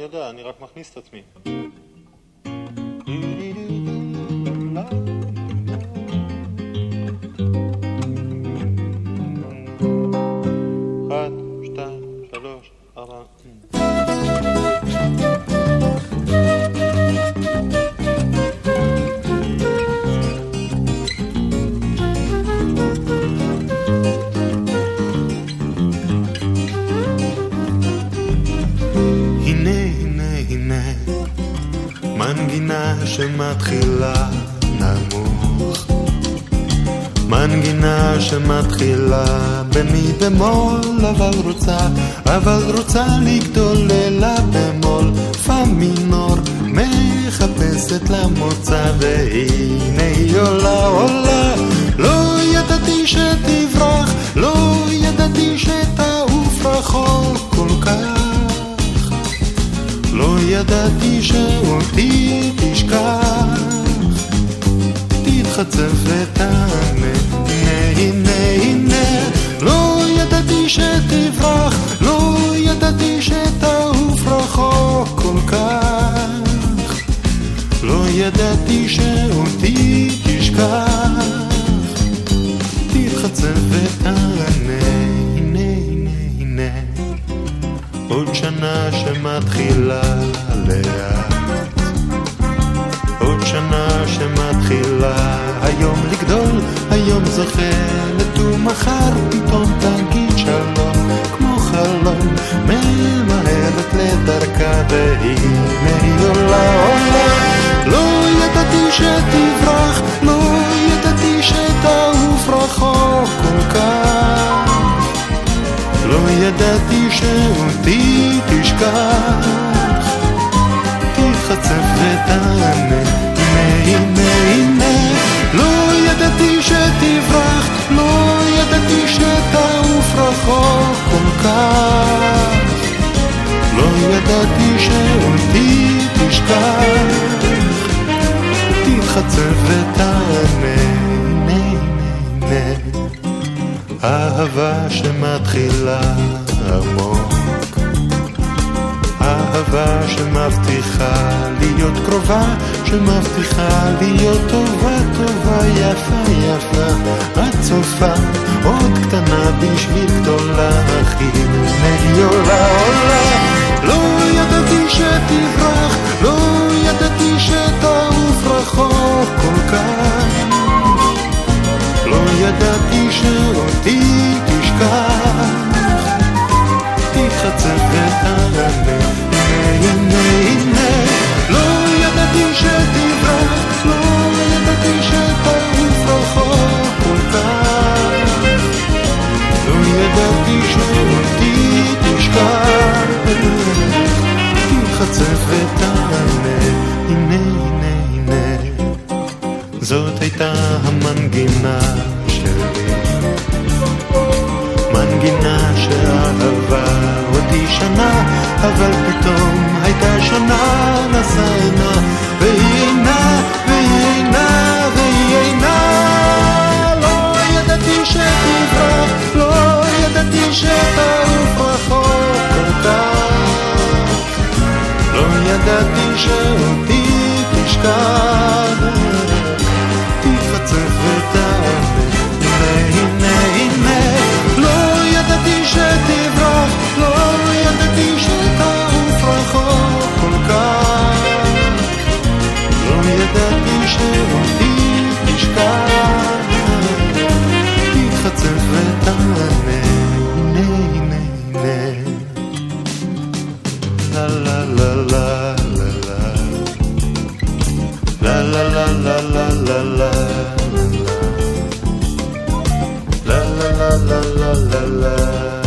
יודע, אני רק מכניס את עצמי. אחת, שתיים, שלוש, ארבע. מנגינה שמתחילה נמוך, מנגינה שמתחילה במי במול, אבל רוצה לגדול לילה במול, פמינור מחפשת למוצא, והנה היא עולה, לא ידעתי שתברח, לא ידעתי שתעוף רחוק כל כך, לא ידעתי שאותי תשכח, תתחצף ותענה, הנה, לא ידעתי שתברח, לא ידעתי שתעוף רחוק כל כך, לא ידעתי שאותי תשכח, תתחצף ותענה, הנה, עוד שנה שמתחילה לאט, עוד שנה שמתחילה היום לגדול, היום זוכרת ומחר פתאום תגיד שלום, כמו חלום ממהרת לדרכה, והנה היא עולה, לא ידעתי שתברח, לא ידעתי שתעוף רחוק כל כך, לא ידעתי שאותי תשכח, תתחצף ותענה, הנה, לא ידעתי שתברח, לא ידעתי שתעוף רחוק כל כך, לא ידעתי שאותי תשכח, תתחצף ותענה, הנה, אהבה שמתחילה עמוק, אהבה שמבטיחה להיות קרובה, שמבטיחה להיות טובה, יפה, עד סופה, עוד קטנה בשביל גדולה, הנה היא עולה, לא ידעתי שתברח, לא ידעתי שתעוף רחוק כל כך, לא ידעתי שאותי תשכח, תתחצף ותענה, הנה, לא ידעתי שתברח, לא ידעתי שתעוף רחוק כל כך, לא ידעתי שאותי תשכח, תתחצף ותענה, הנה, זאת הייתה המנגינה שלי, מנגינה שאהבה אותי שנה, אבל פתאום הייתה שנה, נסענה, והיא אינה, לא ידעתי שתברח, לא ידעתי שתעוף רחוק כל כך, לא ידעתי שאותי תשכח, תתחצף ותענה, הנה, לא ידעתי שתברח, לא ידעתי שתעוף רחוק כל כך, לא ידעתי שאותי תשכח, תתחצף ותענה, הנה, לה לה לה לה לה לה לה לה לה לה לה la la la la la la